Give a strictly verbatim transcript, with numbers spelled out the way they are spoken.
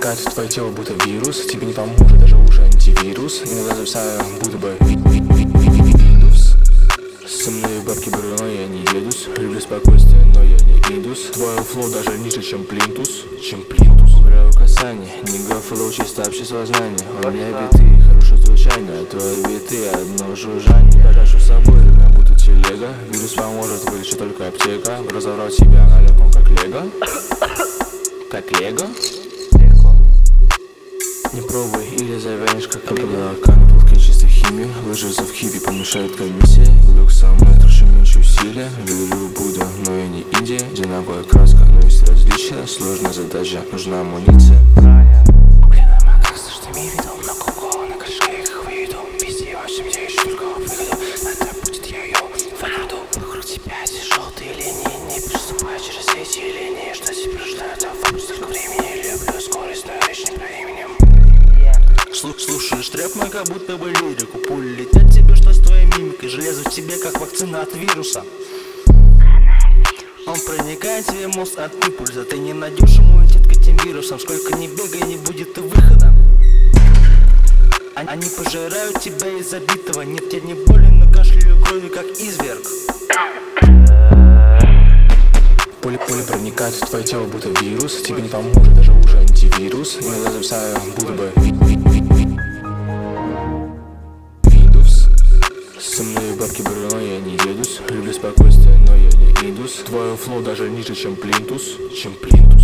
проникает в твое тело, будто вирус. Тебе не поможет даже уже антивирус. Иногда зависаю, будто бы Windows. Со мной бабки беру, но я не едусь. Люблю спокойствие, но я не индус. Твое флоу даже ниже, чем плинтус. Чем плинтус. Убираю касание, не гафлоу, чисто общество знания. У меня биты, хорошее звучание. Твои биты, одно жужжание. Покажу с собой, меня будто телега. Вирус поможет, вылечит только аптека. Разобрать себя на легком, как лего. Как лего? Не пробуй или завянешь, как лего. Канапулки чистой химии. Ложится в хиппи, помешает комиссия. Люксометр, меньше усилия. Верю в Будду, но я не Индия. Одинаковая краска, но есть различия. Сложная задача, нужна амуниция. Блин, а макас, что ты мне видел? На куку, на крышке их выйду. Везде во всем я ищу только выходу. Это будет я ее выкраду. Вокруг тебя все желтые линии. Не переступай через эти линии. Что тебе рождается вопрос только времени. Люблю скорость, но речь не про именем. Слух, слушаешь трэп мой, как будто бы лирику. Пули летят тебе, что с твоей мимикой. Железо в тебе, как вакцина от вируса. Он проникает в тебе мозг от импульса. Ты не найдешь иммунитет к этим вирусам. Сколько ни бегай, не будет и выхода. Они пожирают тебя из забитого. Нет, тебе не больно, но кашляю крови, как изверг. Поле, поле проникает в твое тело, будто вирус. Тебе не поможет даже уже антивирус. Иногда зависаю, будто бы Windows. Со мной бабки беру, но я не едусь. Люблю спокойствие, но я не индус. Твое флоу даже ниже, чем плинтус. Чем плинтус.